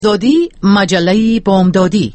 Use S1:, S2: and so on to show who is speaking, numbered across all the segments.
S1: آزادی، مجله بامدادی.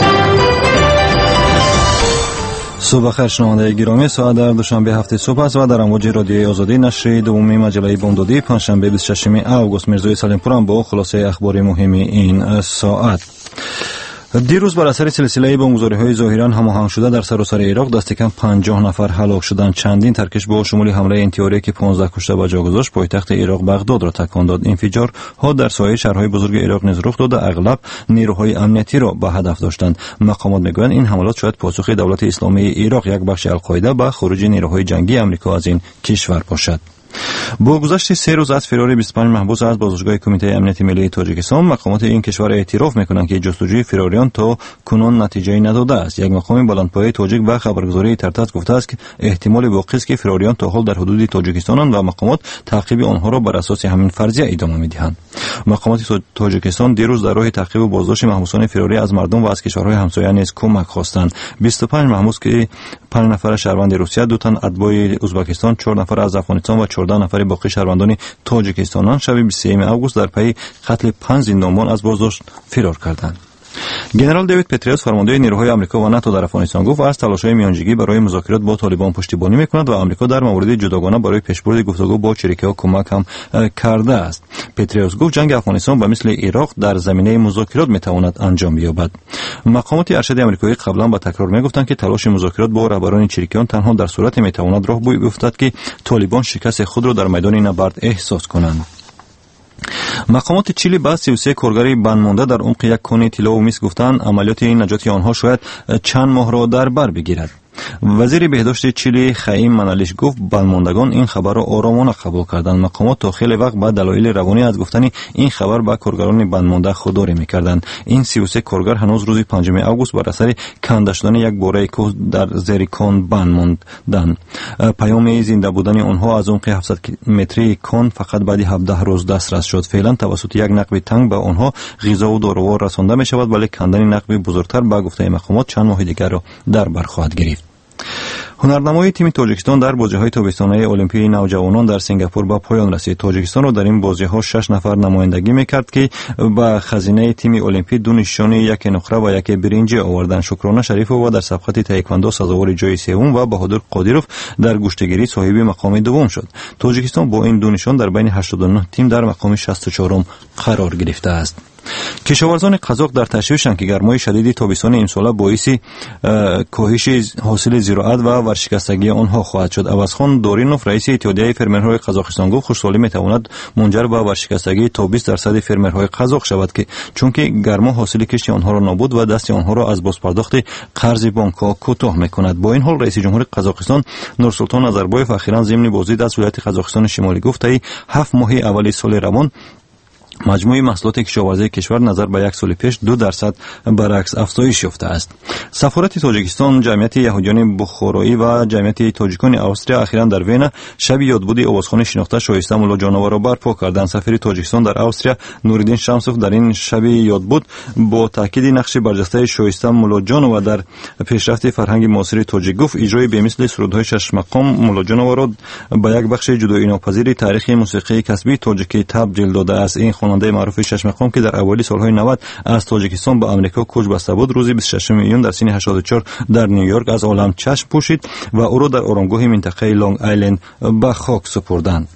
S2: صبح بخیر شنونده گرامی، ساعت در دوشنبه هفته صبح است و در امواج رادیوی آزادی نشر دومی مجله بامدادی پنجشنبه 26 اوگوست میرزای سلیمپورم با خلاصه اخبار مهم این ساعت. دیروز بر اثر سلسله بمبگذاری‌های ظاهراً هماهنگ شده در سراسر عراق دست کم 50 نفر هلاک شدند. چندین ترکش با شمول حمله انتحاری که 15 کشته به جا گذاشت پایتخت عراق بغداد را تکان داد. انفجارها در سایر شهرهای بزرگ عراق نیز رخ داد و اغلب نیروهای امنیتی را به هدف داشتند. مقامات میگویند این حملات شاید پاسخ دولت اسلامی عراق، یک بخش القاعده، به خروج نیروهای جنگی آمریکا از این کشور باشد. با گذشت 3 روز از فرار 25 محبوس از بازداشتگاه کمیته امنیت ملی تاجیکستان، مقامات این کشور اعتراف میکنند که جستجوی فراریان تا کنون نتیجه نداده است. یک مقام بلندپایه تاجیک به خبرگزاری ترتاس گفته است که احتمال واقعی است که فراریان تا حال در حدود تاجیکستانند و مقامات تعقیب آنها را بر اساس همین فرضیه ادامه میدهند. مقامات تاجیکستان دیروز در راه تعقیب و بازداشت محبوسان فراری از مردم و از کشورهای همسایه نیز کمک خواستند. 25 محبوس که 5 نفر شهروند روسیه، 2 تن اتباع ازبکستان، 4 نفر از افغانستان و 14 نفر باقی شهروندان تاجیکستان شب 23 اوگوست در پی قتل 5 زندانبان از بازداشت فرار کردند. ژنرال دیوید پتریوس، فرمانده نیروهای آمریکا و ناتو در افغانستان، گفت از تلاش‌های میانجیگری برای مذاکرات با طالبان پشتیبانی می‌کند و آمریکا در موارد جداگانه برای پیشبرد گفتگو با شریک‌ها کمک هم کرده است. پتریوس گفت جنگ افغانستان به مثل عراق در زمینه مذاکرات می‌تواند انجام یابد. مقامات ارشد آمریکایی قبلا با تکرار می‌گفتند که تلاش مذاکرات با رهبران چریکیان تنها در صورت می‌تواند راه بیفتد که طالبان شکست خود را در میدان نبرد احساس کنند. مقامات چیلی به 33 کارگر بند در عمق یک کانه طلا و مس گفتند عملیات نجاتی آنها شاید چند ماه را در بر بگیرد. وزیر بهداشت چیلی خایم منالیش گفت بندماندگان این خبر را آرامانه قبول کردند. مقامات تا خیلی وقت به دلایل روانی از گفتن این خبر به کارگران بندمانده خودداری می‌کردند. این 33 کارگر هنوز روز 5 اوگوست بر اثر کنده شدن یک باره کوه در زیر کان بند ماندند. پیام زنده بودن آنها از عمق 700 متری کان فقط بعد 17 روز دسترس شد. فعلا توسط یک نقب تنگ به آنها غذا و داروها رسانده می‌شود، ولی کندن نقب بزرگتر به گفته مقامات چند ماه دیگر را در بر خواهد گرفت. هنرنمای تیم تاجیکستان در بازی‌های تابستانه المپیک نوجوانان در سنگاپور به پایان رسید. تاجیکستان را در این بازی‌ها 6 نفر نمایندگی می‌کرد که با خزینه تیم المپیک 2 نشان، 1 نقره و 1 برنج آوردند. شکرانه شریفووا در سبقت تایکواندو سزاوار جای سوم و بهادر قادیروف در گشتگیری صاحب مقام دوم شد. تاجیکستان با این 2 نشان در بین 89 تیم در مقام 64م قرار گرفته است. کشاورزان قزاق در تشویشند که گرمای شدید تابستان امسال باعث کاهش حاصل زراعت و ورشکستگی آنها خواهد شد. عوضخان دارینوف، رئیس اتحادیه فرمرهای قزاقستان، گفت خوشحالی میتواند منجر به ورشکستگی تا 20% فرمرهای قزاق شود که چون که گرما حاصل کشت آنها را نابود و دست آنها را از بازپرداخت قرض بانک‌ها کوتاه میکند. با این حال رئیس جمهور قزاقستان نورسلطان نظربایف اخیراً ضمن بازدید از ولایت قزاقستان شمالی گفت تا 7 ماه اول سال روان مجموع محصولات کشاورزی کشور نظر به 1 سال پیش 2% برعکس افزایش یافته است. سفارت تاجیکستان، جمعیت یهودیان بخارایی و جمعیت تاجیکان استریا اخیراً در وین شب یادبود آوازخوان شناخته شایسته مولا جانور را برپا کردند. سفیر تاجیکستان در استریا نوردین شمسوف در این شب یادبود با تاکید نقش برجسته شایسته مولا جانور در پیشرفت فرهنگ معاصر تاجیک گفت اجرای به مثل سرودهای 6 مقام مولا جانور را به یک بخش جدایی ناپذیر تاریخ موسیقی کسبی تاجیکی تبدیل داده است. این خواننده معروف 6 مقام که در اوایل سالهای 90 از تاجیکستان به آمریکا کوچ بسته بود، روز 26 میلیون در سن 84 در نیویورک از عالم چشم پوشید و او را در آرامگاه منطقه لانگ آیلند به خاک سپردند.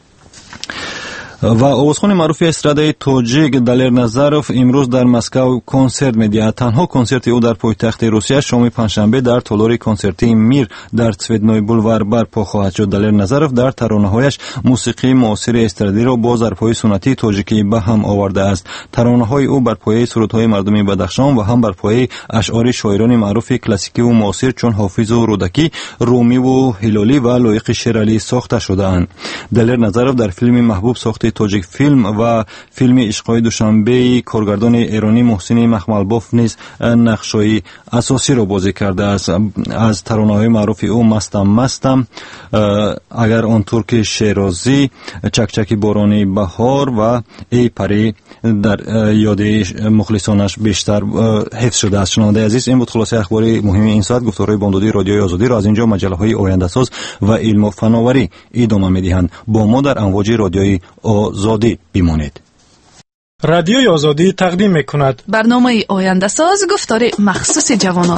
S2: و آوازخوان معروف استراده تاجیک دلیر نظروف امروز در مسکو کنسرت می‌دهد. تنها کنسرت او در پایتخت روسیه شام پنجشنبه در تالار کنسرتی میر در تسویدنوی بولوار برپا خواهد شد. دلیر نظروف در ترانه‌هایش موسیقی معاصر استرادی را با ظرف‌های سنتی تاجیکی به هم آورده است. ترانه‌های او بر پایه سرودهای مردمی بدخشان و هم بر پایه اشعار شاعران معروف کلاسیکی و معاصر چون حافظ و رودکی، رومی و هلالی و لایق شیرعلی ساخته شده‌اند. دلیر نظروف در فیلم محبوب ساخت تاجیک فیلم و فیلم عشق‌های دوشنبه کارگردان ایرانی محسن مخملباف نیز نقش‌های اساسی را بازی کرده است. از ترانه‌های معروف او مستم اگر آن ترک شیرازی، چکچکی بارانی بهار و ای پری در یاد مخلصانش بیشتر حفظ شده است. شنونده عزیز، این بود خلاصه اخبار مهم این ساعت. گفتارهای بامدادی رادیوی آزادی را از اینجا مجله‌های آینده‌ساز و علم و فناوری ادامه می‌دهند. با ما در امواج رادیوی آزادی بمانید.
S3: رادیوی آزادی تقدیم می‌کند.
S1: برنامه آینده ساز گفتار مخصوص جوانان.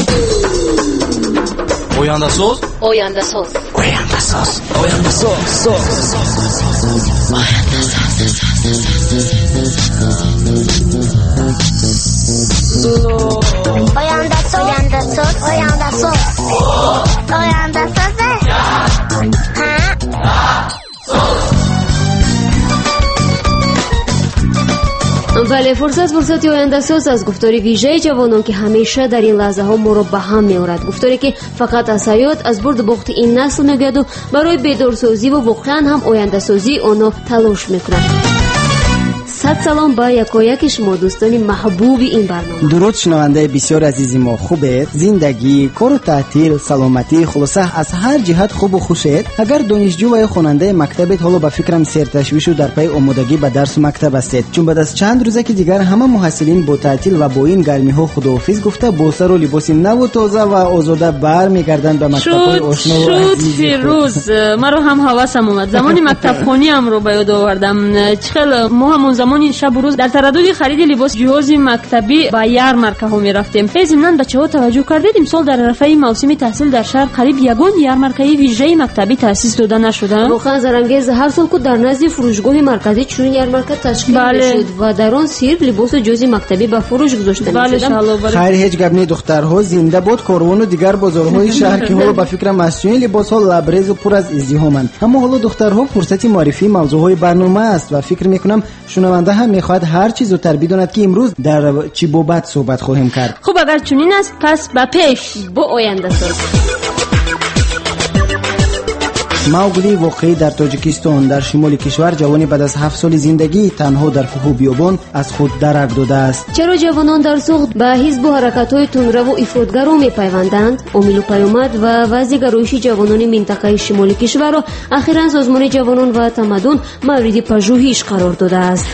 S4: آینده ساز،
S5: آینده ساز،
S4: آینده ساز، آینده ساز،
S5: آینده ساز، آینده ساز، آینده ساز، آینده ساز.
S6: بله، فرصتی آینده ساز از گفتاری ویژه جوانان که همیشه در این لحظه ها ما رو به هم می‌آورد. گفتاری که فقط از حیات، از برد باخت این نسل میگوید و برای بیدارسازی و واقعا هم آینده سازی آنها تلاش میکنند. صد سلام با یکایک شما دوستان محبوب این برنامه.
S7: درود شنونده بسیار عزیزی ما، خوبید؟ زندگی، کار و تعطیل، سلامتی، خلاصه از هر جهت خوب و خوشید؟ اگر دانشجو و خواننده مکتبید حالا به فکرم سرتشویش و در پی آمادگی به درس و مکتب هستید، چون بعد از چند روزه که دیگر همه محصلین با تعطیل و با این گرمی ها خداحافظ گفته با سر و لباس نو و تازه و آزاده برمیگردند به مکتب‌های آشنا و عزیز.
S6: فیروز مرا هم حواسم اومد، زمانی مکتب خونی ام رو به یاد آوردم. چقدر ما همون زمان شب و روز در تردد خرید لباس جهاز مکتبی به یارمارکه ها می رفتیم. ضمن بچه‌ها توجه کردید امسال در عرفه موسم تحصیل در شهر قریب یگان یارمارکه ویژه مکتبی تأسیس داده نشده. واقعا زرنگیز هر سال که در نزد فروشگاه مرکزی چون یارمارکه تشکیل میشد و در آن صرف لباس جهاز مکتبی به فروش گذاشته میشد.
S7: خیر، هیچ گپ نی دخترها، زنده باد کاروان و دیگر بازارهای شهر که حالا به فکر مسئولین لباس ها لبریز و پر از ازدحامند. اما حالا دخترها فرصتی معرفی موضوعهای برنامه است و فکر میکنم شنونده هم میخواهد هر چیز زودتر بداند که امروز در چی بابت صحبت خواهیم کرد.
S6: خب اگر چنین است پس به پیش با آینده ساز.
S7: موگلی واقعی در تاجیکستان در شمال کشور جوانی بعد از 7 سال زندگی تنها در کوه و بیابان از خود درک داده است.
S6: چرا جوانان در سوخت به حزب و حرکت‌های تندرو و افراطگرا می‌پیوندند؟ عامل و پیامد و وضع گرایش جوانان منطقه شمال کشور را اخیراً سازمان جوانان و تمدن مورد پژوهش قرار داده است.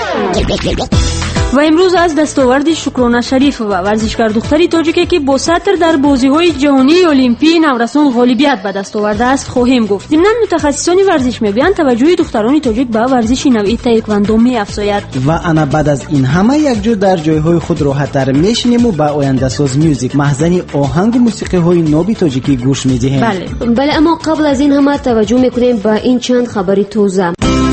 S6: و امروز از دستاورد شکرانه شریف و ورزشکار دختری تاجیکی که با سطر در بازی‌های جهانی المپی نورسان غالبیت به دست آورده است خواهیم گفت. ضمن متخصصان ورزش می‌گویند توجه دختران تاجیک به ورزش نوعی تایکواندو می‌افزاید.
S7: و انا بعد از این همه یک جور در جای‌های خود راحت‌تر می‌شینیم و به آینده ساز میوزیک مخزن آهنگ و موسیقی‌های ناب تاجیکی گوش می‌دهیم.
S6: بله اما قبل از این همه توجه می‌کنیم به این چند خبری تازه.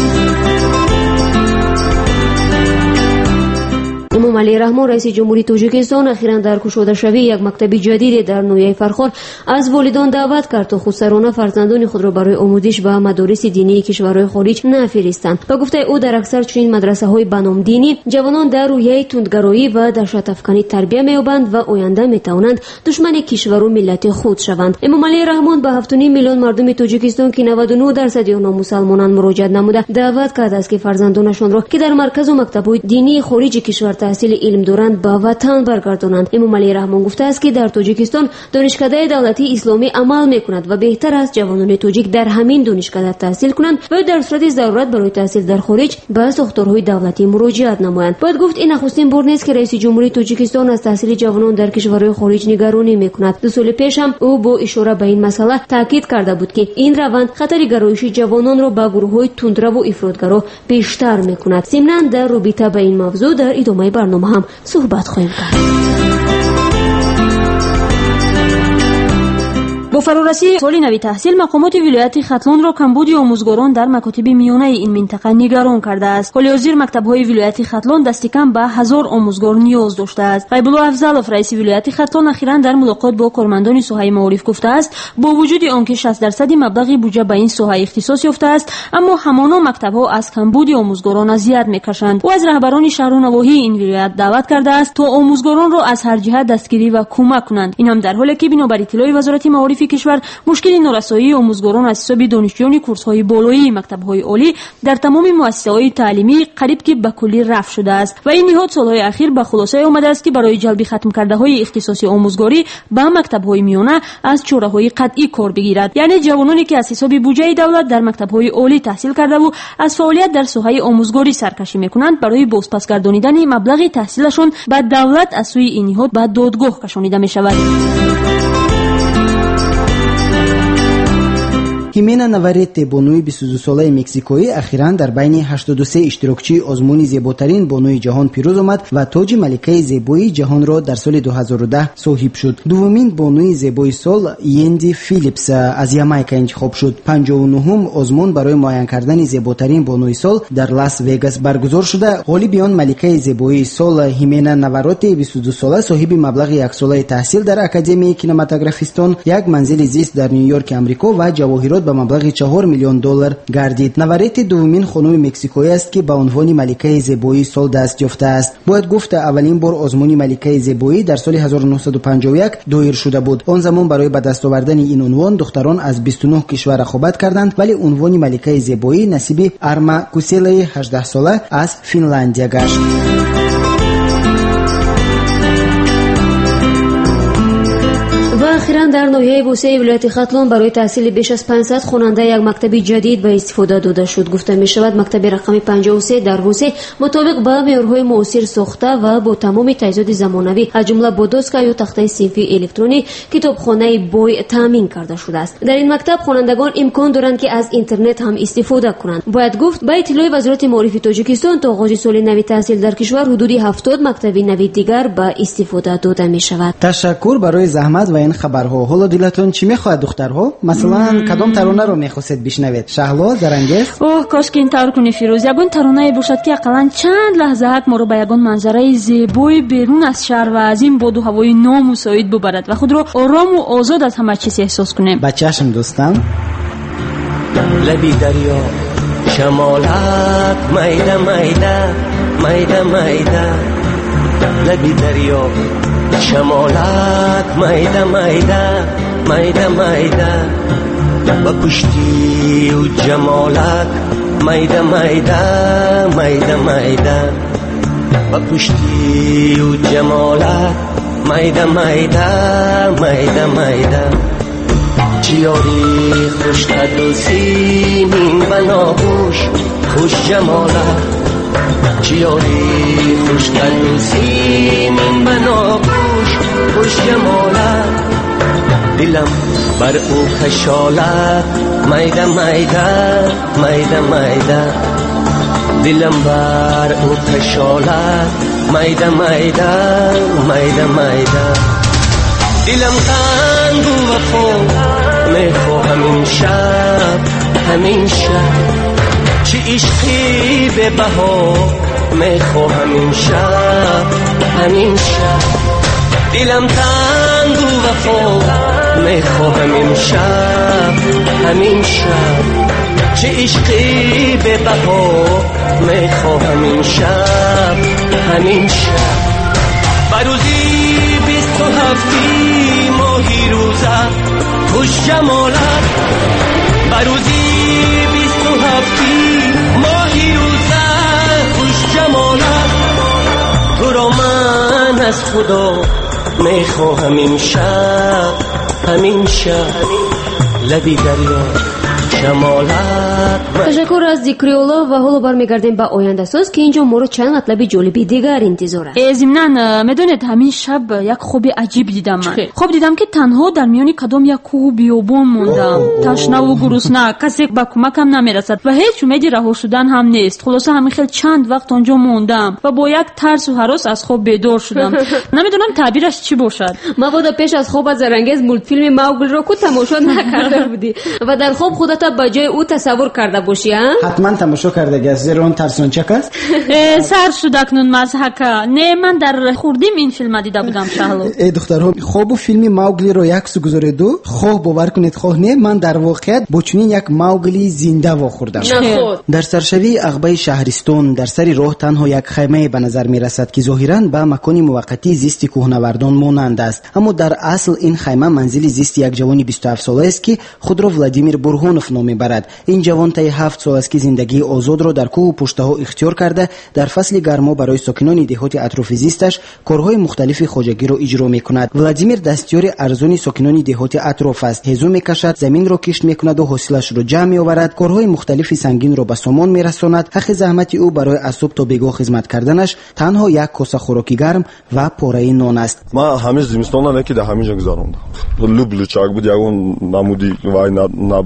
S6: امام علی رحمان رئیس جمهوری تاجیکستان اخیراً در گشوده شوی یک مکتب جدید در نویه فرخار از والدان دعوت کرد تا خودسرانه فرزندان خود را برای آموزش به مدارس دینی کشورهای خارج نفرستند. و گفته او در اکثر چنین مدرسه‌های به نام دینی جوانان در رویه تندگرایی و دهشت افکنی تربیت می‌یابند و آینده می‌توانند دشمن کشور و ملت خود شوند. امام علی رحمان به 7.5 میلیون مردم تاجیکستان که 99% آنها مسلمانان مراجعه نموده دعوت کرده است که فرزندانشان را که در مرکز و مکتب‌های دینی خارج کشور تحصیل علم دارند به وطن برگردانند. امام علی رحمان گفته است که در تاجیکستان دانشکده دولتی اسلامی عمل می‌کند و بهتر است جوانان تاجیک در همین دانشکده تحصیل کنند و در صورت ضرورت برای تحصیل در خارج به ساختارهای دولتی مراجعت نمایند. باید گفت این نخستین بار نیست که رئیس جمهوری تاجیکستان از تحصیل جوانان در کشورهای خارج نگرانی می‌کند. 2 سال پیش هم او با اشاره به این مسئله تاکید کرده بود که این روند خطر گرایش جوانان را به گروه‌های تندرو و افراطگرا بیشتر می‌کند. ضمناً در رابطه با این موضوع در ادامه برنامه هم صحبت خواهیم کرد. با فرارسی سال نوی تحصیل مقامات ولایت ختلان را کمبود آموزگاران در مکاتب میانه این منطقه نگران کرده است. ولی وزیر مکتب‌های ولایت ختلان دست کم به 1000 آموزگار نیاز داشته است. غیب‌الله افضلوف رئیس ولایت ختلان اخیراً در ملاقات با کارمندان ساحه معارف گفته است با وجود آنکه 60% مبلغ بودجه به این ساحه اختصاص یافته است اما همانا مکتب‌ها از کمبود آموزگاران اذیت می‌کشند. و از رهبران شهر و نواحی این ولایت دعوت کرده است تا آموزگاران را از هر جهت دستگیری و کمک کنند. این هم در حالی که بنابر اطلاع وزارت معارف کشور مشکل نارسایی آموزگاران از حساب دانشجویان کورس‌های بالایی مکتب‌های عالی در تمام مؤسسه‌های تعلیمی قریب که به کلی رفع شده است و این نهاد سال‌های اخیر به خلاصه آمده است که برای جلب ختم کرده‌های اختصاصی آموزگاری به مکتب‌های میانه از چاره‌های قطعی کار بگیرد. یعنی جوانانی که از حساب بودجه دولت در مکتب‌های عالی تحصیل کرده و از فعالیت در ساحه آموزگاری سرکشی می‌کنند برای بازپس گردانیدن مبلغ تحصیلشون به دولت از سوی این نهاد به دادگاه کشانیده می‌شود.
S7: ҳимена наваретти бонуи 22 солаи мексикоӣ ахиран дар байни 83 иштирокчии озмуни зеботарин бонуи ҷаҳон пирӯз омад ва тоҷи маликаи зебоии ҷаҳонро дар соли 2010 соҳиб шуд. Дуввумин бонуи зебои сол Йенди Филипс аз Ямайка интихоб шуд. 59-ум озмун барои муайян кардани зеботарин бонуи сол дар Лас Вегас баргузор шуда, ғолиби он маликаи зебоии сол Химена Навароти 22 сола соҳиби маблағи яксолаи таҳсил дар Академияи кинематографистон, як манзили зист дар Нью-Йорки Амрико ва ҷавоҳирот ба маблағи $4 миллион гардид. Наварети дуввумин хонуми мексикоӣ аст ки ба унвони маликаи зебоии сол даст ёфтааст. Бояд гуфт аввалин бор озмуни маликаи зебоӣ дар соли 1951 доир шуда буд. Он замон барои ба даст овардани ин унвон духтарон аз 29 кишвар рақобат карданд, вале унвони маликаи зебоӣ насиби Арма Куселаи 18 сола аз Финляндия гашт.
S6: ахиран дар ноҳияи вусеи вилояти Хатлон барои таҳсили беш аз 500 хонанда як мактаби ҷадид ба истифода дода шуд. Гуфта мешавад мактаби рақами 53 дар Вусе мутобиқ ба меъёрҳои муосир сохта ва бо тамоми таҷҳизоти замонавӣ аз ҷумла бо доска ё тахтаи синфи электронӣ китобхонаи бой таъмин карда шудааст. дар ин мактаб хонандагон имкон доранд ки аз интернет ҳам истифода кунанд. бояд гуфт ба иттилои вазорати маорифи Тоҷикистон то оғози соли нави таҳсил дар кишвар ҳудуди 70 мактаби нави дигар ба истифода дода мешавад.
S7: ташаккур барои заҳмат ва ин хабарҳо. ҳоло дилатон чӣ мехоҳад духтарҳо? Масалан, кадом таронаро мехостед бишнавед? Шаҳло, Зарангез?
S8: кош ки ин тавр кунӣ Фирӯз. Ягон таронае бошад ки ақаллан чанд лаҳзаак моро ба ягон манзараи зебои берун аз шаҳр ва аз ин боду ҳавои номусоид бубарад ва худро орому озод аз ҳама чиз эҳсос кунем.
S7: ба чашм дӯстам.
S4: لبی دریا شمالت میده میده میده میده لبی دریا شمالت میده میده میده میده با پشتی و جمالت میده میده میده میده با پشتی و جمالت میده میده میده میده چیاری خوش قدوسی من بناهوش خوش جمالت چیاری خوش قدوسی من بناهوش خوش جمالت دلم بر او خشالت میده میده میده میده دلم بر او خشالت میده میده میده میده دلم تنگ و وفا میخواهم این شب همین شب چه عشقی به بها میخواهم این شب همین شب دلم تنگ و وفا میخواهم این شب همین شب چه عشقی به بها میخواهم این شب همین شب بروزی 27 ماهی روزه خوش جمالت بروزی 27 ماهی روزه خوش جمالت تو را من از خدا میخواهم این شب همین شب لبی دریا
S6: ташаккур аз Дикриола ва ҳоло бармегардем ба Ояндасоз ки инҷо моро чанд матлаби ҷолиби дигар интизор аст.
S8: Зимнан медонед ҳамин шаб як хоби аҷиб дидам ман. Хоб дидам ки танҳо дар миёни кадом як кӯҳу биёбон мондам. Ташнаву гурусна, касе ба кӯмакам намерасад ва ҳеҷ умеди раҳо шудан ҳам нест. Хулоса ҳамин хел чанд вақт онҷо мондам ва бо як тарсу ҳарос аз хоб бедор шудам. Намедонам таъбираш чӣ бошад.
S6: Мабода пеш аз хобат Зарангез мултфилми Мауглиро ку тамошо накарда будӣ ва дар хоб худата ба ҷои ӯ тасаввур карда бошӣ, а?
S7: ҳатман тамошо кардагиаст, зеро он тарсончак аст.
S8: Сар шуд акнун мазҳака. Не, ман дар хурдим ин филма дида будам Шаҳло.
S7: Духтарҳо, хобу филми Мауглиро яксу гузореду? Хоҳ бовар кунед, хоҳ не, ман дар воқеият бо чунин як Маугли зинда вохӯрдам. дар саршавии ағбаи шаҳристон дар сари роҳ танҳо як хаймае ба назар мерасад ки зоҳиран ба макони муваққатии зисти кӯҳнавардон монанд аст, аммо дар асл ин хайма манзили зисти як ҷавони 27 сола аст ки худро Владимир Бурҳонов ном мебарад. ин ҷавон таи 7 сол аст ки зиндагии озодро дар кӯҳу пуштаҳо ихтиёр карда дар фасли гармо барои сокинони деҳоти атрофи зисташ корҳои мухталифи хоҷагиро иҷро мекунад. Владимир дастёри арзони сокинони деҳоти атроф аст. ҳезу мекашад, заминро кишт мекунаду ҳосилашро ҷамъ меоварад, корҳои мухталифи сангинро ба сомон мерасонад. ҳаққи заҳмати ӯ барои аз субҳ то бегоҳ хизмат карданаш танҳо як коса хӯроки гарм ва пораи нон аст.
S9: ман ҳамин зимистона яке дар ҳамин ҷо гузарондам. луп лучак буд, ягон намуди вай набуд.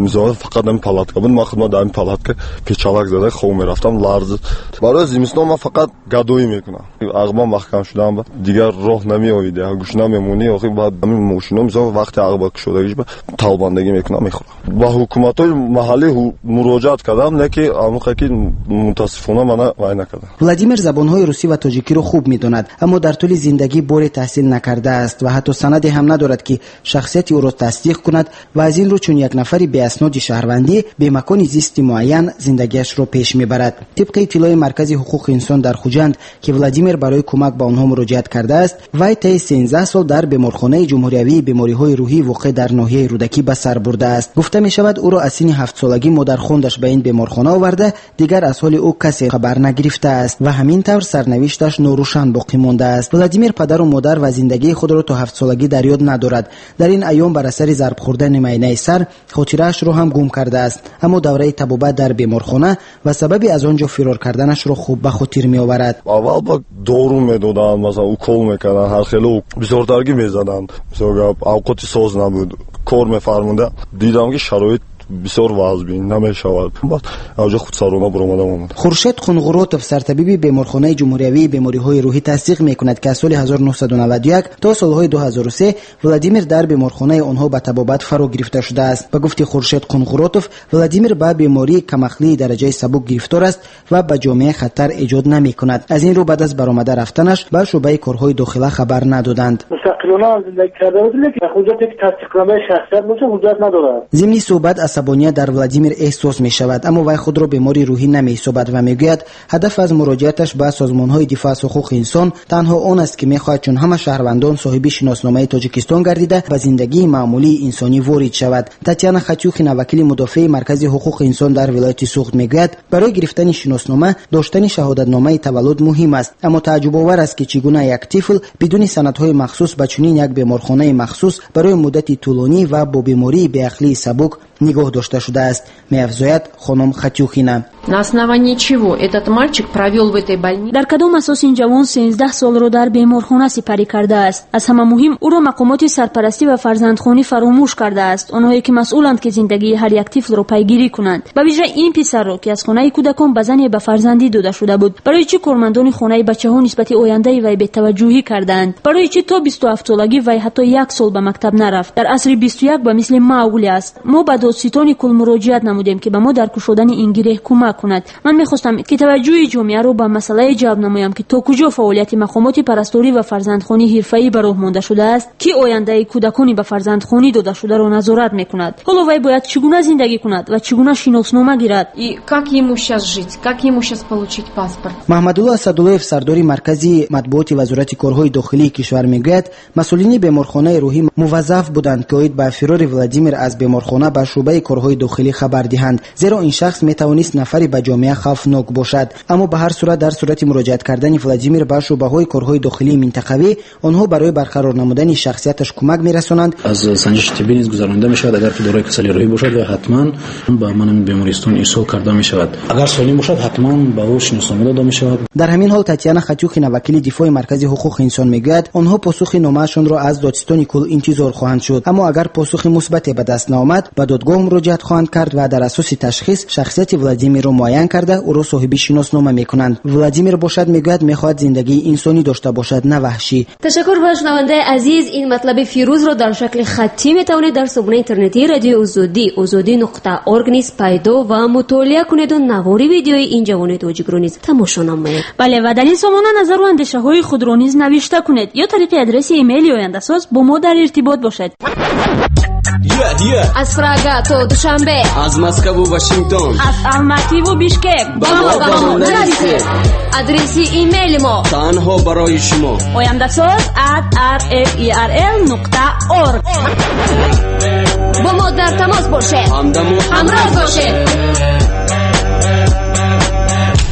S9: میذاره فقط این پالاتکا بود. من خودم در این پالاتکا پیچالک زده خوب میرفتم لرز. برای زمستان من فقط گدایی میکنم. عقبم محکم شدم دیگر راه نمیآیده گوشنا میمونی آخه بعد همین ماشینا میذارم وقتی عقب شدگیش تالبندگی میکنم میخورم. با حکومت‌های محلی مراجعت کردم نه که آموخه که متاسفانه من وای نکردم.
S7: ولادیمیر زبان‌های روسی و تاجیکی رو خوب می‌داند اما در طول زندگی بور تحصیل نکرده است و حتی سندی هم ندارد که شخصیت او را تصدیق کند و از این رو چون یک نفری بی اسناد شهروندی به مکان زیست معین زندگیش را پیش میبرد. طبق اطلاع مرکز حقوق انسان در خوجند که ولادیمیر برای کمک به آنها مراجعت کرده است، وی طی 13 سال در بیمارخانه جمهوری بیماری‌های روحی واقع در ناحیه رودکی به سر برده است. گفته می‌شود او را از سن 7 سالگی مادر خواندش به این بیمارخانه آورده، دیگر از حال او کسی خبر نگرفته است و همین طور سرنوشتش ناروشن باقی مانده است. ولادیمیر پدر و مادر و زندگی خود را تا 7 سالگی در یاد ندارد. در این ایام بر اثر ضرب خوردن معاینه سر خاطره‌اش را هم گم کرده است، اما دوره طبابت در بیمارخانه و سببی از آنجا فرار کردنش را خوب به خاطر می‌آورد.
S9: اول با دارو میدادن، مثلا اوکول میکردن، هر خیلی بسیار درگی میزدن، مثلا اوقات ساز نبود، کار میفرمونده. دیدم که شرایط بسیار واضح‌بین نمی‌شود. بعد اوج خودسرانه برآمدم.
S7: خورشید خونغروتوف سرطبیب بیمارخانه جمهوری بیماری‌های روحی تصدیق می‌کند که از سال 1991 تا سال‌های 2003 ولادیمیر در بیمارخانه آنها به طبابت فرا گرفته شده است. به گفته خورشید خونغروتوف، ولادیمیر به بیماری کم‌عقلی درجه سبک گرفتار است و به جامعه خطر ایجاد نمی‌کند. از این رو بعد از برآمده رفتنش به شعبه کارهای داخله خبر ندادند.
S10: مستقلانه زندگی کرده بود که حجت تصدیقنامه شخصیت باشه حجت ندارد.
S7: ضمن صحبت عصبانیت در ولادیمیر احساس می شود، اما وی خود را بیماری روحی نمی حسابد و می گوید هدف از مراجعتش به سازمان‌های دفاع از حقوق انسان تنها آن است که می خواهد چون همه شهروندان صاحب شناسنامه تاجیکستان گردیده به زندگی معمولی انسانی وارد شود. تاتیانا خاتیوخینا وکیل مدافع مرکز حقوق انسان در ولایت سوخت می گوید برای گرفتن شناسنامه داشتن شهادتنامه تولد مهم است، اما تعجب آور است که چگونه یک طفل بدون سندهای مخصوص به چنین یک بیمارخانه مخصوص برای مدتی طولانی و با بیماری بی‌عقلی سبک نگاه داشته شده است. می‌افزاید خانم خاتیوخینا.
S11: На основании чего этот мальчик провел в этой больнице?
S8: در کدام اساس این جوان 13 سال را در بیمارخانه سپری کرده است؟ از همه مهم او را مقامات سرپرستی و فرزندخوانی فراموش کرده است، آنهایی که مسئولند که زندگی هر یک طفل را پیگیری کنند. به ویژه این پسر را که از خانه کودکان به زن به فرزندی داده شده بود، برای چه کارمندان خانه بچه‌ها نسبت آینده وی بی‌توجهی کردند؟ برای چه تا 27 سالگی وی حتی 1 سال به مکتب نرفت؟ در عصر 21 به مثل معقول است. ما به دادستان کل مراجعت نمودیم که به ما در گشودن این گره کمک کند. من می‌خواستم که توجه جامعه را به مسئله جلب نمایم که تا کجا فعالیت مقامات پرستاری و فرزندخوانی حرفه‌ای به راه مانده شده است که آینده کودکانی به فرزندخوانی داده شده را نظارت می‌کند. حالا وی باید چگونه زندگی کند و چگونه شناسنامه گیرد؟
S11: И как ему сейчас жить? Как ему сейчас получить паспорт?
S7: محمدالله اسدالله‌یف سرداری مرکزی مطبوعات وزارت کارهای داخلی کشور میگوید مسئولین بیمارخانه روحی موظف بودند که اوید به فرار ولادیمیر از بیمارخانه به شعبه کارهای داخلی خبر دهند، زیرا این شخص میتوانست نفری به جامعه خوفناک باشد. اما به هر صورت در صورت مراجعت کردن ولادیمیر به شعبه‌های کارهای داخلی منطقوی آنها برای برقرار نمودن شخصیتش کمک میرسانند.
S12: از سنجش طبی نیز گذرانده میشود اگر که دارای کسلی روحی باشد و حتما به من بیمارستان ایصال کرده میشود. اگر سالم باشد حتما به او شناسنامه داده میشود.
S7: در همین حال تاتیانا خاتیوخینا وکیل دفاع مرکز حقوق انسان میگوید آنها پاسخ نامه‌شان را از دادستان کل انتظار خواهند شد، اما اگر پاسخ مثبت به دست نآمد به دادگاه مراجعت خواهند کرد و در اساس تشخیص شخصیت ولادیمیر را معین کرده او را صاحب شناسنامه میکنند. ولادیمیر باشد میگوید میخواهد زندگی انسانی داشته باشد نه وحشی.
S6: تشکر به شنونده عزیز. این مطلب فیروز را در شکل خطی میتوانید در صفحه اینترنتی رادیو ozodi.org نیز پیدا و مطالعه کنید و نواری ویدیوی این جوان تاجیک را نیز تماشا نمایید.
S8: بله و در این سامانه نظر و اندیشه های خود را نیز نوشته کنید یا طریق آدرس ایمیل آینده‌ساز با ما در ارتباط باشید.
S6: از پراگ تا دوشنبه،
S4: از مسکو و واشنگتن،
S8: از الماتی و بیشکک
S6: با ما نرسید. آدرس ایمیل ما
S4: تنها برای شما
S8: oyandasaz@rferl.org.
S6: با ما در تماس باشید، همراه باشید.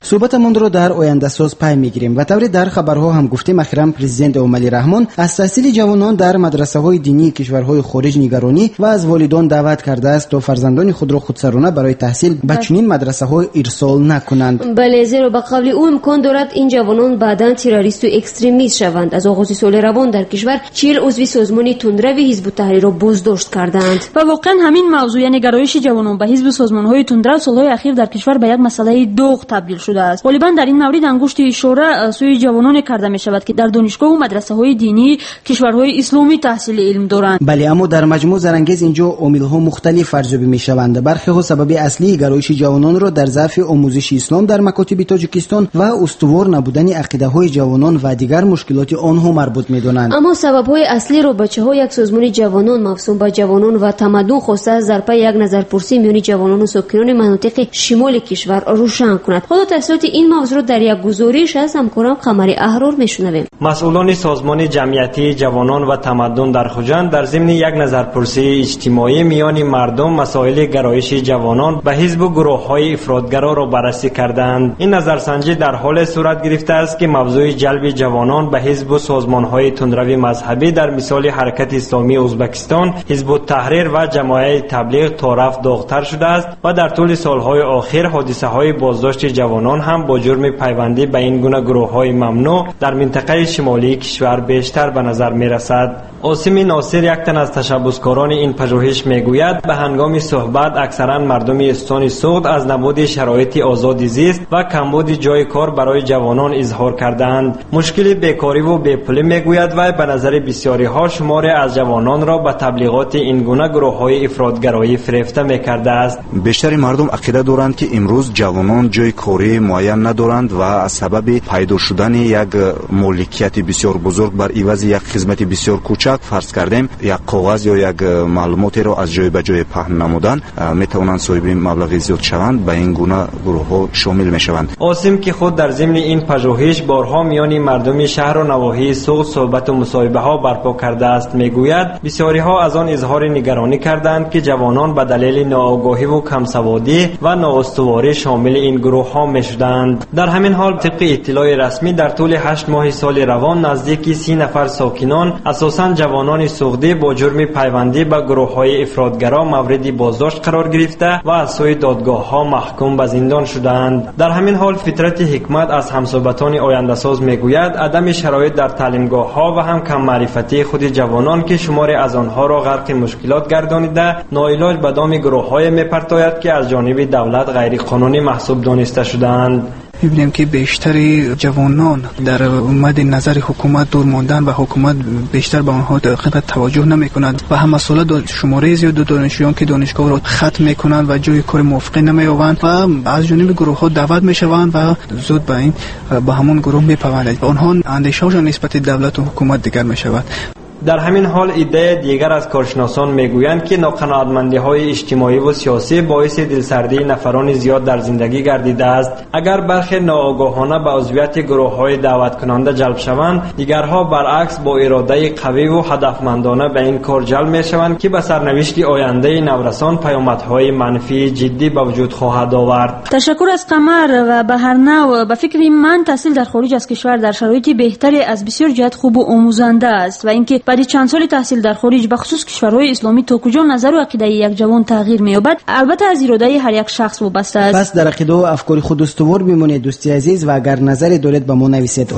S7: صحبتمون رو در آینده ساز پی میگیریم. و طوری در خبرها هم گفتیم اخیراً پرزیدنت اومالی رحمان از تحصیل جوانان در مدرسه‌های دینی کشورهای خارج نگرانی و از والدان دعوت کرده است تا فرزندان خود را خودسرانه برای تحصیل به چنین مدرسه‌های ارسال نکنند.
S6: بله، زیرا به قول او امکان دارد این جوانان بعداً تروریست و اکستریمیست شوند. از آغاز سال روان در کشور 40 عضو سازمان تندروی حزب التحریر را بازداشت کردند.
S8: و واقعا همین موضوع یعنی گرایش جوانان به حزب سازمان‌های تندرو سال‌های اخیر در کشور به یک مسئله دوغ تبدیل شده است. غالباً در این مورد انگشت اشاره سوی جوانان کرده می‌شود که در دانشگاه و مدرسه‌های دینی کشورهای اسلامی تحصیل علم دارند.
S7: بله، اما در مجموع زرانگیز اینجا عامل‌ها مختلف ارزیابی می‌شوند. برخی سبب اصلی گرایش جوانان را در ضعف آموزش اسلام در مکاتب تاجیکستان و استوار نبودن عقیده‌های جوانان و دیگر مشکلات آنها مربوط می‌دانند.
S6: اما سبب‌های اصلی را بچه‌ها یک سازمان جوانان مفهوم به جوانان و تمدن خواسته است در پی یک نظرپرسی میان جوانان و ساکنان مناطق شمال کشور روشن کند. خود تفصیلات این موضوع را در یک گزارش از همکارم قمری احرار میشنویم.
S13: مسئولان سازمان جمعیتی جوانان و تمدن در خوجند در ضمن یک نظرپرسی اجتماعی میان مردم مسائل گرایش جوانان به حزب و گروه‌های افراطگرا را بررسی کردند. این نظرسنجی در حال صورت گرفته است که موضوع جلب جوانان به حزب و سازمان‌های تندروی مذهبی در مثال حرکت اسلامی ازبکستان، حزب التحریر و جماعت تبلیغ طرف داغ‌تر شده است و در طول سال‌های اخیر حادثه‌های بازداشت جوانان هم با جرم پیوندی به این گونه گروه‌های ممنوع در منطقه شمالی کشور بیشتر به نظر می‌رسد. عاصم ناصر یک تن از تشبسکاران این پژوهش میگوید به هنگام صحبت اکثرا مردم استان سوخت از نبود شرایط آزادی زیست و کمبود جای کار برای جوانان اظهار کردند. مشکل بیکاری و بیپولی میگوید و به نظر بسیاری ها شمار از جوانان را به تبلیغات این گونه گروه‌های افراطگرایی فریفته می‌کرده است.
S14: بیشتر مردم عقیده دارند که امروز جوانان جای کاری معین ندارند و از سبب پیدا شدن یک مالکیت بسیار بزرگ بر عوض یک خدمت بسیار کوچک فرض کردیم یک کاغذ یا یک معلوماتی را از جای به جای پهن نمودن میتوانند صاحب مبلغ زیاد شوند، به این گونه گروه‌ها شامل میشوند.
S13: عاصم که خود در ضمن این پژوهش بارها میان مردم شهر و نواحی سوق صحبت و مصاحبه ها برپا کرده است میگوید بسیاری ها از آن اظهار نگرانی کردند که جوانان به دلیل ناآگاهی و کمسوادی و نااستواری شامل این گروه ها میشدند. در همین حال طبق اطلاع رسمی در طول 8 ماه سال روان نزدیک 30 نفر ساکنان اساساً جوانان سوخته با جرم پیوندی به گروه‌های افراطگرا مورد بازداشت قرار گرفته و از سوی دادگاه‌ها محکوم به زندان شدند. در همین حال فطرت حکمت از همصحبتان آینده ساز میگوید عدم شرایط در تعلیمگاه‌ها و هم کم معرفتی خود جوانان که شماری از آنها را غرق مشکلات گردانیده ناعلاج به دام گروه‌های میپرتاید که از جانب دولت غیر قانونی محسوب دانسته شدند.
S15: می‌بینیم که بیشتر جوانان در مد نظر حکومت دور ماندن و حکومت بیشتر به آنها دقیق توجه نمی‌کند و هم مسئله شماره زیاد دانشجویان که دانشگاه را ختم می‌کنند و جای کار موافقه نمی‌یابند و از جانب گروه‌ها دعوت می‌شوند و زود به همون گروه می‌پیوندند و آنها اندیشه‌شان نسبت دولت و حکومت دیگر می‌شود.
S13: در همین حال ایده دیگر از کارشناسان میگویند که ناقناعتمندی‌های اجتماعی و سیاسی باعث دلسردی نفران زیاد در زندگی گردیده است. اگر برخی ناآگاهانه به عضویت گروه‌های دعوت کننده جلب شوند، دیگرها برعکس با اراده قوی و هدفمندانه به این کار جلب می‌شوند که به سرنوشت آینده نورسان پیامدهای منفی جدی به وجود خواهد آورد.
S8: تشکر از قمر و به هر نوع به فکر من تحصیل در خارج از کشور در شرایط بهتری از بسیار جهت خوب و آموزنده است و اینکه بعد چند سال تحصیل در خارج به خصوص کشورهای اسلامی تا کجا نظر و عقیده یک جوان تغییر می‌یابد البته از اراده هر یک شخص وابسته است.
S7: پس در عقیده و افکار خود استوار بمانید دوستی عزیز و اگر نظری دارید به ما نویسید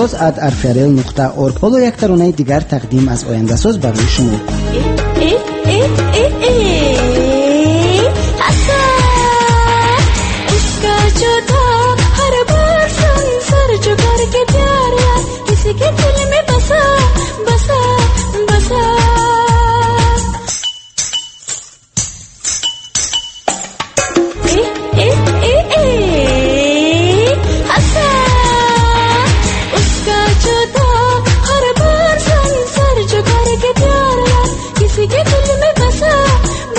S7: oyandasaz@rfrl.org. حالا یک ترانه دیگر تقدیم از oyandasaz برای شما.
S16: किसी के दिल में बसा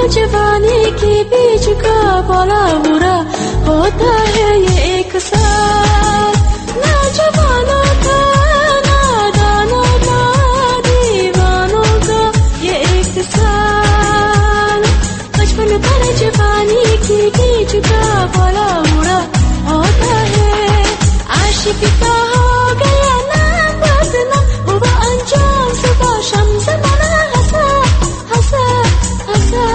S16: जवानी के बीच का बोला बुरा होता है ये एक साथ ना जवानों का ना दानों का दीवानों का ये एक साल बचपन भर जवानी के बीच का बोला बुरा होता है आशिक का हो गया ना बदनाम हुआ अंजाम सुबह शाम ज़माना हंसा हंसा हंसा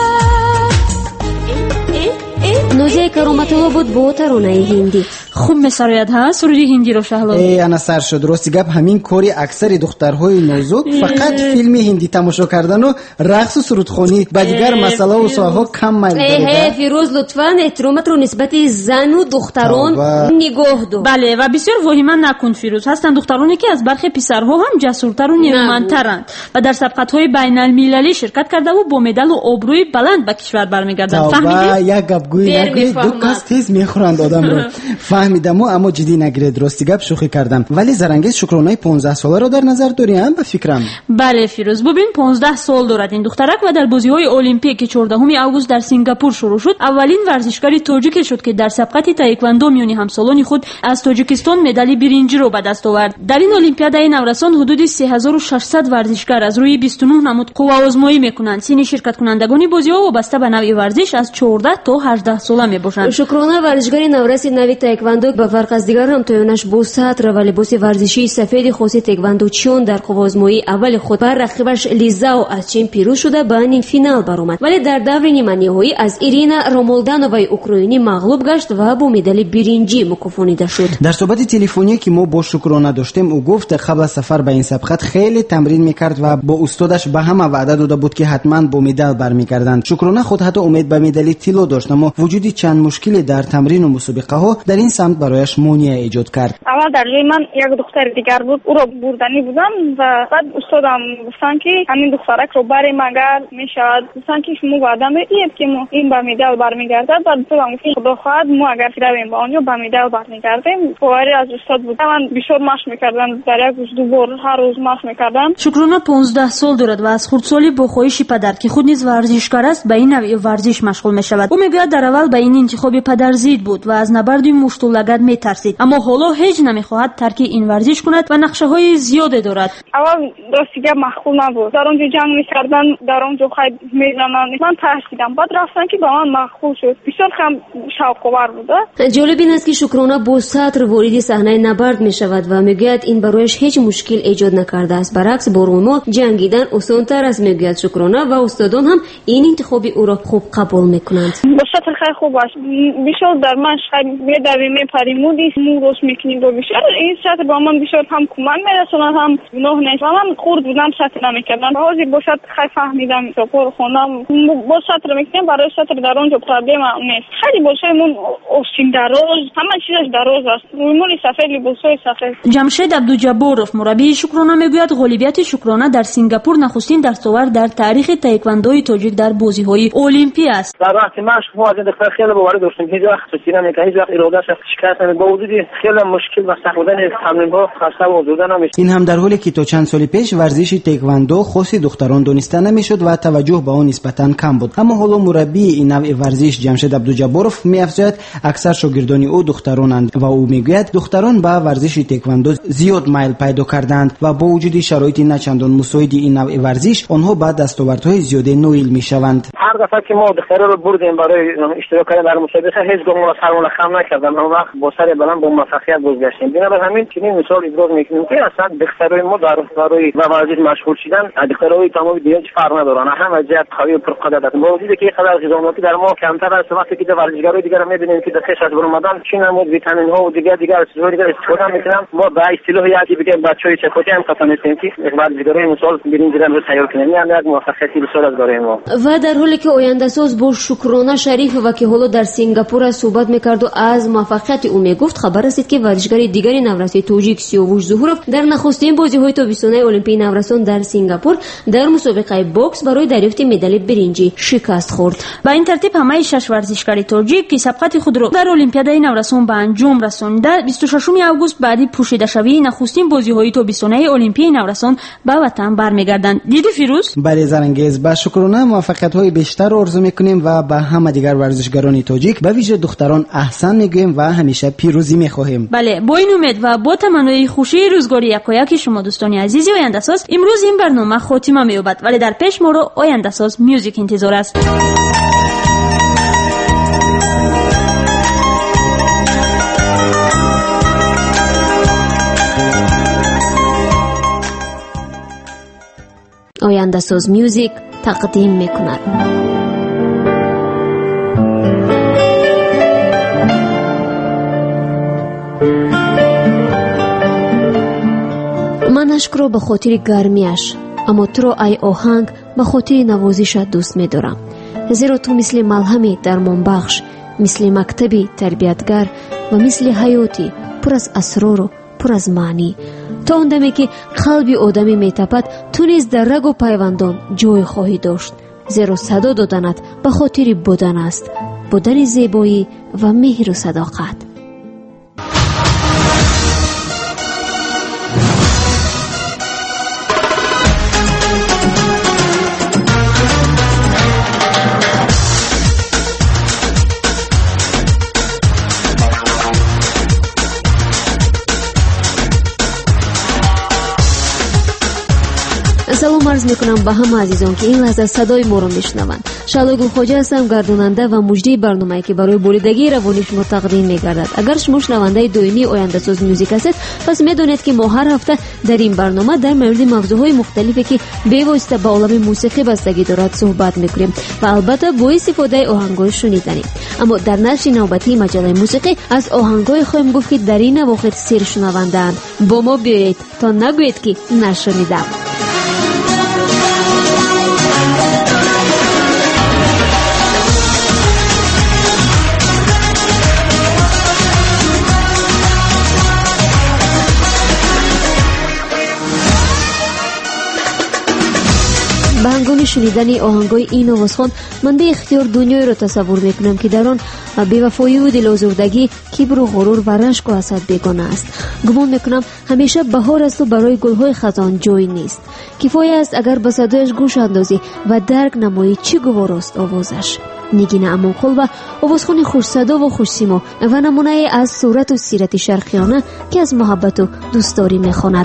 S6: نوزه کرامتها بود با ترانه هندی
S8: خوب مسرایت ها سروری هندی رو شهلا
S7: انا سر شد راستی گپ همین کاری اکثر دخترهای نازک فقط فیلم هندی تماشا کردن و رقص و سرودخوانی با دیگر مسئله و ساها کم میل داره.
S6: فیروز لطفاً احترامت رو نسبت زن و دختران نگاه دار.
S8: بله و بسیار واهمه نکن فیروز. هستند دخترانی که از برخی پسرها هم جسورتر و نیرومندترند و در سبقت‌های بین‌المللی شرکت کرده و با مدال و آبروی بلند به کشور برمیگردند.
S7: فهمیدی؟ یک گپگویی نگویید دو کس تیز میخورند آدم رو. فهمیدم اما جدی نگیرید راستی گپ شوخی کردم ولی زرنگیز شکرانه 15 ساله رو در نظر داریم به فکرم.
S8: بله فیروز ببین 15 سال دارد این دخترک و در بازی‌های المپیک که 14 آگوست در سنگاپور شروع شد اولین ورزشکاری تاجیک شد که در سبقت تایکواندو میانی همسالان خود از تاجیکستان مدال برنجی رو به دست آورد. در این المپیاد نورسان حدود 3600 ورزشکار از روی 29 نمود قوا آزمایی میکنند. سن شرکت کنندگان بازی‌ها وابسته به نوع ورزش از 14 تا 18 ساله میباشند.
S6: شکرانه ورزشکار نورس نوی تایکواندو به فرق از دیگر هم تویونش با سطر و لباس ورزشی سفید خاص تایکواندوچیان در قوا آزمایی اول خود بر رقیبش لیزاو از چین پیروز شده به نیم فینال برآمد ولی در دور نیمه نهایی از ایرینا رومولدانوای اوکراینی مغلوب گشت و با مدال برنجی مکافانیده شد.
S7: در صحبت تلفنی که ما با شکرانه داشتیم او گفت قبل از سفر به این سبقت خیلی تمرین میکرد و با استادش به همه وعده داده بود که حتما با مدال برمیگردند. شکرانه خود حتی امید به مدال طلا داشت اما وجود چند مشکلی در تمرین و مسابقه ها در این سمت برایش مانع ایجاد کرد.
S17: اول در جای من یک دختر دیگر بود او را بردنی بودم و بعد استادم گفتن که همین دخترک رو بریم اگر میشود گفتن که شما وعده میدید که ما این به مدال برمیگردد بعد استادم گفت خدا خواهد ما اگر رویم به آنجا به مدال برمیگردیم. باوری از استاد بود. من بیشتر مشق میکردم در یک روز دو بار هر روز مشق میکردم.
S8: شکرانه 15 سال دارد و از خردسالی با خواهش پدر که خود نیز ورزشکار است به این نوع ورزش مشغول میشود. او میگوید در اول به این انتخاب پدر زید بود و از نبرد مشت و لگد میترسید اما حالا هیچ نمیخواهد ترک این ورزش کند و نقشه های زیاده دارد.
S17: اول راستیگه مخول نبود. در اونجا جنگ میکردن در اونجا خیلی میزنن من ترسیدم بعد رفتن که با من مخول شد. بسیار کم شوق‌آور بود.
S6: جالب این است که شکرانه با سطر وارد صحنه نبرد میشود و میگوید این برایش هیچ مشکل ایجاد نکرده است. برعکس با روما جنگیدن آسان‌تر است میگوید شکرانه و استادان هم این انتخاب او را خوب قبول میکنند.
S17: با سطر خیلی خوب است. بیشتر در من خیلی میدویم پریمودی مو روش میکنید و بیشتر این سطر با من بیشتر هم کمک میرسوند هم گناه نیست. من خورد بودم سطر نمیکردم. حاضر با سطر خیلی فهمیدم سپور خوندم با سطر میکنم برای سطر در اونجا پرابلم نیست. خیلی باشمون اوشین دراز همه چیزش دراز است. روی سفید لباسای سفید.
S8: جمشید عبدوجبارов مربی شکرانه میگوید غالبیت شکرانه در سنگاپور نخستین دستاورد در تاریخ تایکواندوی تاجیک در بازی‌های المپی است.
S10: در وقت مشق ما از این دختر خیلی باوری داشتیم هیچ وقت سوتی نمی‌کرد هیچ وقت اراده‌اش شکایت نمی‌کرد با وجود خیلی مشکل و سخت بودن تمرین‌ها خسته و آزرده نمی‌شد.
S7: این هم در حالی که تا چند سال پیش ورزش تایکواندو خاص دختران دانسته نمی‌شد و توجه به آن نسبتاً کم بود اما حالا مربی این نوع ورزش جمشید عبدوجبارov می‌افزاید اکثر شاگردان او دخترانند و او میگوید دختران به ورزش تایکواندو زیاد میل پیدا کردند و با وجود شرایط نچندان مساعد این نوع ورزش آنها به دستاوردهای زیاده نائل می‌شوند.
S10: هر دفعه که ما دخترها رو بردیم برای اشتراک کردن در مسابقه هیچ گاه ما سرمون خم نکردن اون وقت با سر بلند با موفقیت بازگشتیم. بنابراین همین چنین مثال ابراز می‌کنیم که اصلا دخترای ما در برای ورزش مشغول شدن دخترای تمام دیگه فرق ندارن هم از جهت قوی و پرقدرت با وجودی که قدر غذاماتی در ما کمتر است وقتی که ورزشکارای دیگر می‌بینیم که در کشور برآمدن چی نمود ویتامین ها و دیگر چیزهای دیگر استفاده می‌کنن ما به اصطلاح یکی بگیم بچهای چپوتی هم خطا نیستیم که ورزشکارای مثال بریم رو تیار کنیم یعنی یک موفقیتی بسیار از داریم ما.
S6: و در حالی که آینده ساز با شکرانه شریف و که حالا در سنگاپور صحبت می‌کرد و از موفقیت حقیقت او میگفت خبر رسید که ورزشکار دیگری نورسی توجیک سیاوش ظهورов در نخستین بازی‌های تابستانه المپیک نورسان در سینگاپور در مسابقه بوکس برای دریافت مدال برنجی شکست خورد.
S8: با این ترتیب همه 6 ورزشکار تاجیک که سبقت خود را در المپیادهای نورسان به انجام رسانیده 26 آگوست بعد پوشیده شوی نخستین بازی‌های تابستانه المپیک نورسان به وطن برمیگردند. دیدی فیروز؟
S7: برای زرنگیز با شکرانه موفقیت‌های بیشتر آرزو می‌کنیم و به همه دیگر ورزشکاران تاجیک به ویژه دختران احسان میگوییم و همیشه پیروزی می‌خواهیم.
S8: بله، با این امید و با تمنای خوشی روزگاری یکایک شما دوستان عزیز آینده ساز امروز این برنامه خاتمه می‌یابد، ولی در پیش ما را آینده ساز میوزیک انتظار است.
S6: آینده ساز میوزیک تقدیم میکند. من اشک را به خاطر گرمیش، اما تو را ای آهنگ به خاطر نوازش دوست می‌دارم. زیرا تو مثل ملهمی درمان بخش، مثل مکتبی تربیتگر و مثل حیاتی پر از اسرار و پر از معنی. تا اون دمی که قلبی آدمی میتپد تو نیز در رگ و پیوندان جای خواهی داشت. زیرا صدا دادنت به خاطر بودن است، بودن زیبایی و مهر و صداقت. سلام عرض میکنم به همه عزیزان که این لحظه صدای ما رو میشنوند. شعله گلخواجه هستم، گرداننده و مجری برنامه‌ای که برای بریدگی روانی شما تقدیم میگردد. اگر شما شنونده دائمی آینده ساز میوزیک هستید، پس میدونید که ما هر هفته در این برنامه در مورد موضوعهای مختلفی که به واسطه به عالم موسیقی بستگی دارد صحبت میکنیم و البته با استفاده آهنگ‌های شنیدنی. اما در نشر نوبتی مجله موسیقی از آهنگ‌های خواهیم گفت که در این اواخر سیر شنونده‌اند. با ما بیایید تا نگویید که نشنیدم. به هنگام شنیدن آهنگای این آوازخوان من به اختیار دنیایی را تصور میکنم که در آن بی‌وفایی و دل‌آزردگی، کبر و غرور و رشک و حسد بیگانه است. گمان میکنم همیشه بهار است و برای گل‌های خزان جای نیست. کفایه است اگر به صدایش گوش اندازی و درک نمایی چه گوار است آوازش. نگین امانخل و آوازخوان خوش صدا و خوش سیما و نمونه از صورت و سیرت شرقیانه که از محبت و دوستداری میخواند.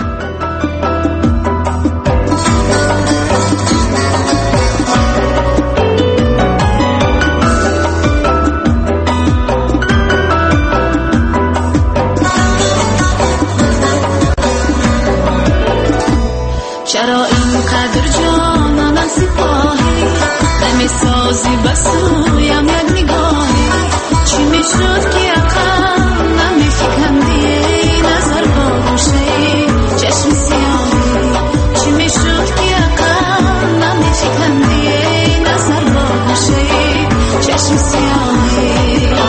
S16: چرا اینقدر جانم سپاهی دمی سازی بسویم یک نگاهی چی میشد که عقل نمیفکندی نظر باگوشی چشم سیاهی چی میشد که عقل نمیفکندی نظر باگوشی چشم سیاهی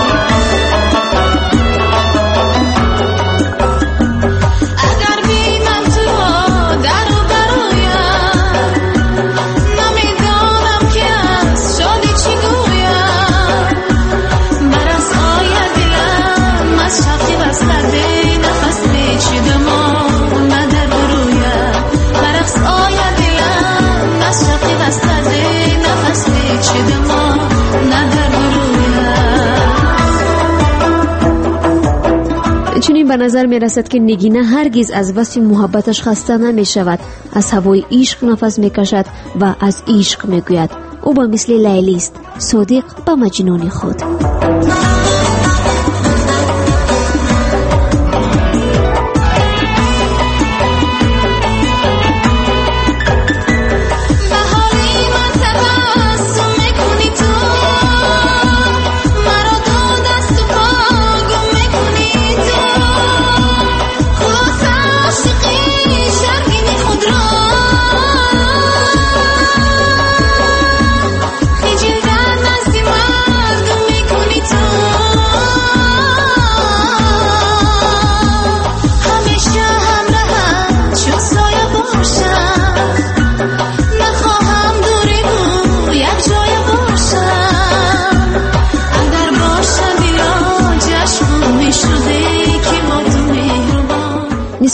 S6: چنین به نظر می رسد که نگینه هرگز از وصف محبتش خسته نمی شود. از هوای عشق نفس می کشد و از عشق می گوید. او با مثل لیلی است، صادق به مجنون خود.
S16: خجل در نزد مردم میکنی تو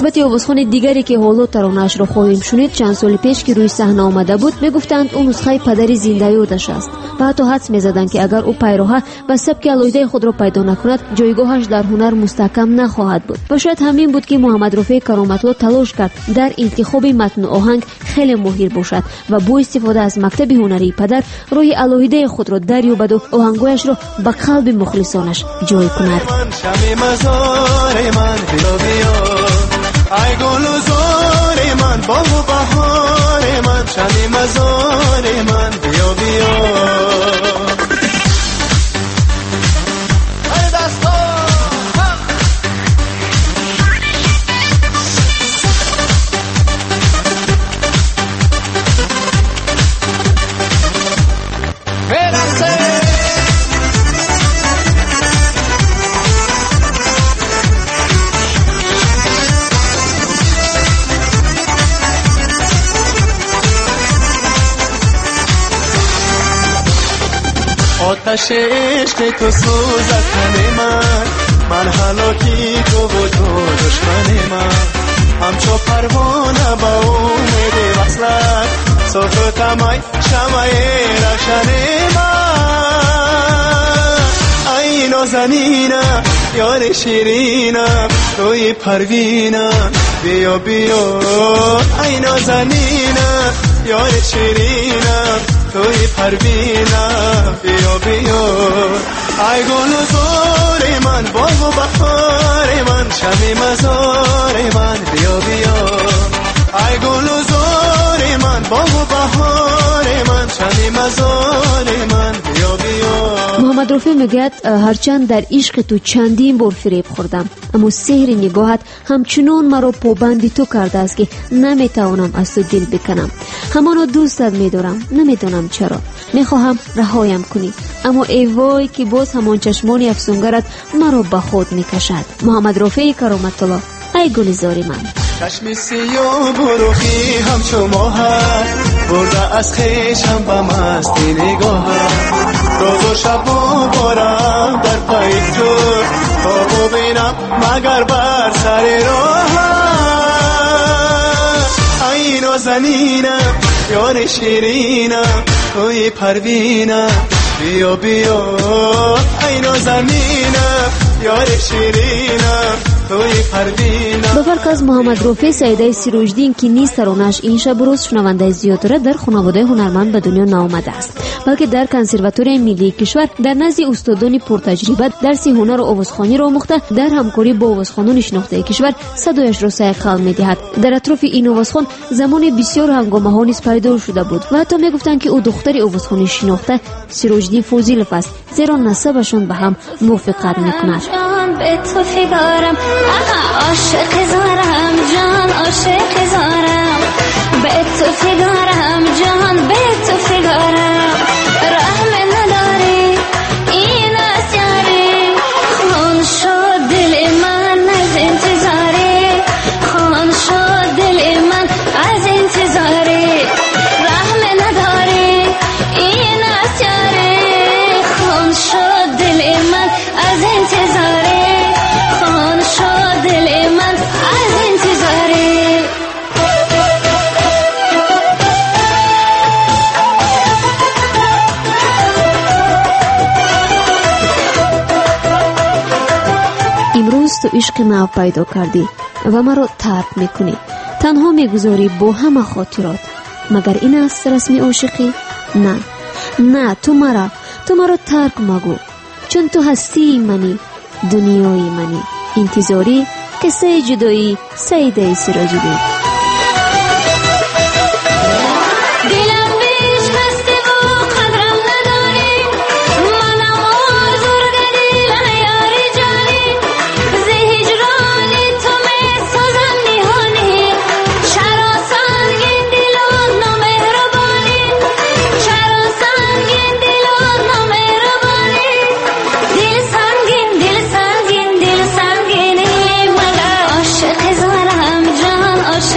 S6: نسبت آوازخوان دیگری که حالا ترانه‌اش را خواهیم شنید چند سال پیش که روی صحنه آمده بود میگفتند اون نسخه پدری زنده یادش است و حتی حدس میزدند که اگر او پیروها و سبک الوهیده خود را پیدا نکند جایگاهش در هنر مستحکم نخواهد بود و شاید همین بود که محمد رفیع کرامت‌الله تلاش کرد در انتخاب متن آهنگ خیلی ماهر باشد و با استفاده از مکتب هنری پدر روی الوهیده خود را دریابد و آهنگایش را به قلب مخلصانش جای کند.
S16: ای گل و زار من باغ و بهار من شمی مزار من بیا بیا آتش عشق تو سوزد تن من هلاکی تو و تو دشمن من همچو پروانه با امید وصلت سوختم ای شمع روشن من ای نازنینم یار شیرینم روی پروینم بیا بیا ای نازنینم یار شیرینم توی پروینم بیا بیا ای گل و زار من باغ و بهار من شمی مزار من بیا بیا ای گل و زار من باغ و بهار من شمی مزار من بیا بیا.
S6: محمد رفیع میگوید هرچند در عشق تو چندین بار فریب خوردم اما سحر نگاهت همچنان مرا پابند تو کرده است که نمیتوانم از تو دل بکنم. همانو دوستت میدارم نمیدونم چرا میخواهم رهایم کنی اما ای وای که باز همان چشمان افسونگرت مرا به خود میکشد. محمد رفیع کرامت‌الله ای گلزار من.
S16: چشم سیاه بروخی همچو ماهت برده از خیشم به مستی نگاهت روز و شب و بارم در پای تو خواب و بینم مگر بر سر راهت ای نازنینم یار شیرینم توی پروینم بیا بیا ای نازنینم یار شیرینم
S6: به فرق از محمد رفیع سیده سیروجدین که نیست ترانه‌اش این شب روز شنونده زیاد دارد در خانواده هنرمند به دنیا نآمده است بلکه در کنسرواتوری ملی کشور در نزد استادان پرتجربه درس هنر و آوازخوانی را آموخته در همکاری با آوازخوانان شناخته کشور صدایش را سیقل می‌دهد. در اطراف این آوازخوان زمان بسیار هنگامه‌ها نیز پیدا شده بود و حتی میگفتند که او دختر آوازخوانی شناخته سیروجدین فوزیلوف است زیرا نسبشان به هم موافقت می‌کند.
S5: به تو فکرم عاشق زارم جان عاشق زارم به تو فکرم جان به تو فکرم رحم نداری این است یاری خون شد دل من از انتظاری خون شد دل من از انتظاری رحم نداری این است یاری خون شد دل من از انتظاری
S6: امروز تو عشق نو پیدا کردی و مرا ترک میکنی تنها میگذاری با همه خاطرات مگر این است رسمی عاشقی؟ نه تو مرا ترک مگو چون تو هستی منی دنیای منی انتظاری قصه جدایی سیده سیراجدین.
S5: عاشق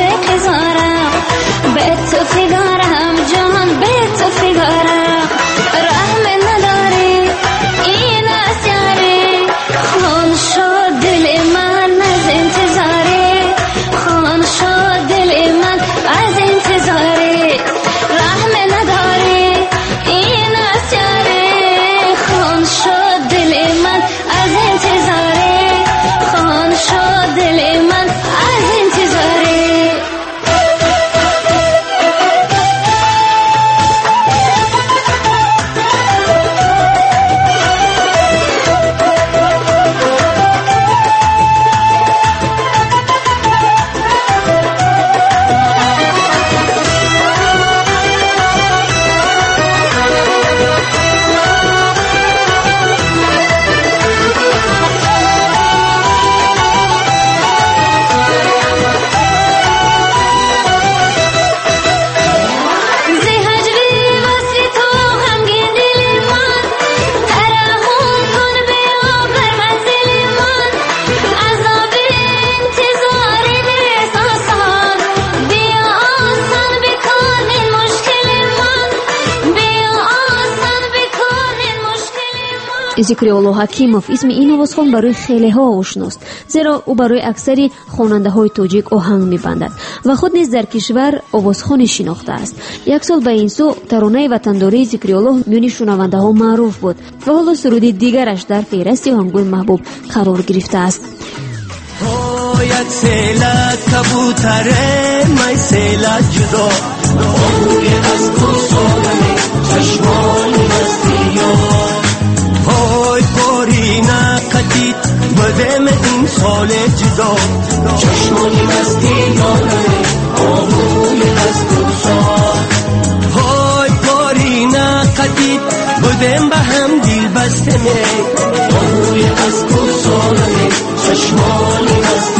S6: зикриолло ҳакимов исми ин овозхон барои хелеҳо ошност, зеро ӯ барои аксари хонандаҳои тоҷик оҳанг мебандад ва худ низ дар кишвар овозхони шинохтааст. Як сол ба ин су таронаи ватандории зикриолло миёни шунавандаҳо маъруф буд ва ҳоло суруди дигараш дар феҳристи оҳангҳои маҳбуб қарор гирифтааст.
S18: یک سیلت کبوتره مای سیلت جدا آهوی از کوسانه چشمانی مستیا وای پاری نقدید بدم این سال جدا چشمانی مستیانه آهوی از کوسان وای پاری نقدید بدم به هم دل بسته می آهوی از کوسانه چشمانی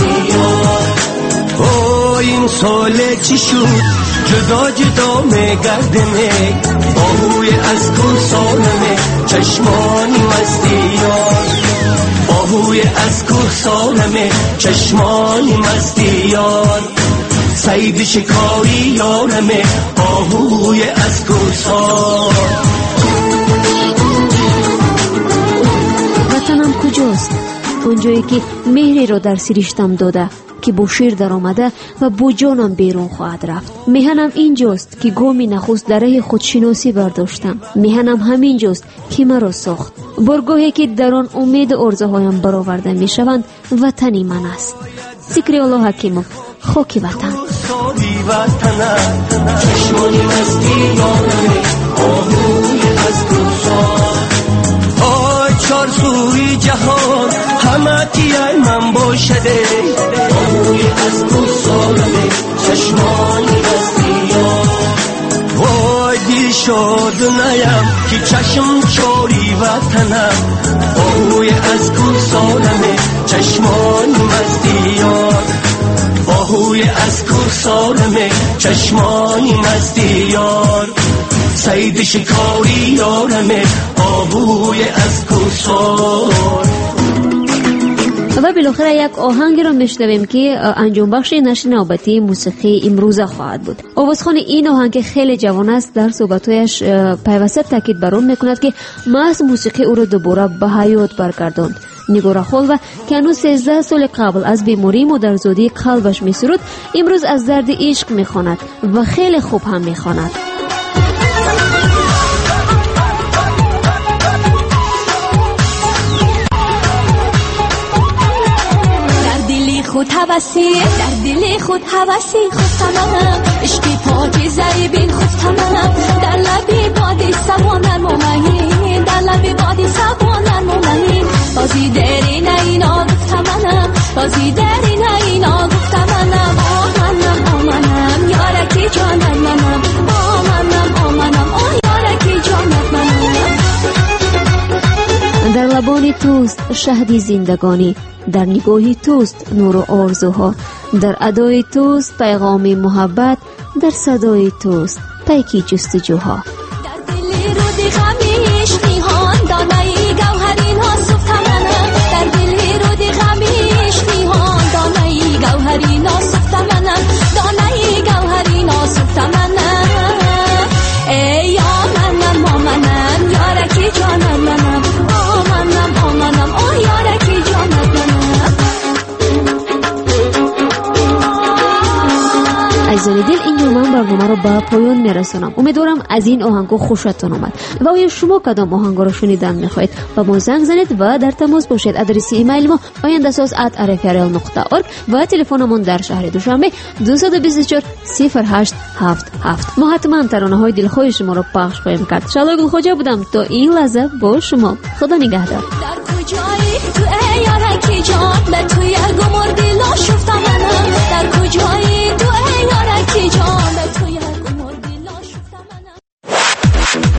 S18: این ساله چی شد جدا جدا میگردمه آهوی از کوهسارمه چشمانی مستی یار آهوی از کوهسارمه چشمانی مستی یار صید شکاری یارمه آهوی از کوهسار.
S6: وطنم کجاست؟ اونجایی که مهری را در سریشتم داده که با شیر در آمده و با جانم بیرون خواهد رفت. میهنم اینجاست که گامی نخست در راه خودشناسی برداشتم. میهنم همینجاست که مرا ساخت. بارگاهی که در آن امید و آرزوهایم برآورده میشوند وطنی من است. ذکریالله حکیموف، خاک وطن.
S18: چار سوی جهان همه تیای من باشده آهوی از کوسانمه چشمانی بستیا وای دل شد نیم که چشم چاری وطنم آهوی از کوسانمه چشمانی بستیا آهوی از کوسانمه چشمانی بستیا صید شکاری یارمه آهوی از کوسان.
S6: و بالاخره یک آهنگ را میشنویم که انجام بخش نشر نوبتی موسیقی امروزه خواهد بود. آوازخوان این آهنگ خیلی جوان است، در صحبت‌هایش پیوسته تاکید بر آن میکند که محض موسیقی او را دوباره به حیات برگرداند. نگار خلوه که هنوز 13 سال قبل از بیماری مادرزادی قلبش میسرود، امروز از درد عشق میخواند و خیلی خوب هم میخواند.
S16: خود هوسی در دل خود هوسی خود تمام عشقی پاکیزه بین خود تمام در لب باد سوانر مومنی در لب باد سوانر مومنی بازی دری نه اینا گفتمانم بازی دری نه اینا گفتمانم آمنم یارکی جانم منم آمنم یارکی جانم منم.
S6: در لبانی توست شهدی زندگانی، در نگاهی توست نور و آرزوها، در ادای توست پیغام محبت، در صدای توست پیکی جستجوها.
S16: در دل رود غمی عشقی‌هان دانای گوهرین ها سفتمانم در دل رود غمی عشقی‌هان دانای گوهرین ها سفتمانم دانای گوهرین ها سفتمانم ای آمنم یارکی جانم منم آمنم یارکی جانم منم.
S6: عزیزان دل، اینجا من برنامه رو به پایان میرسونم. امیدوارم از این آهنگو خوشتون اومد و آیا شما کدام آهنگا رو شنیدن میخواید با ما زنگ زنید و در تماس باشید. آدرس ایمیل ما ayandasaz@rfrl.org و تلفنمون در شهر دوشنبه 224 0877. ما حتما ترانه های دلخواه شما رو پخش خواهیم کرد. شالای گلخوجه بودم تا این لحظه با شما. خدا نگهدار.
S16: در کجایی تو ای یارکی جان به توی گمردی لا شفتم منم در کجایی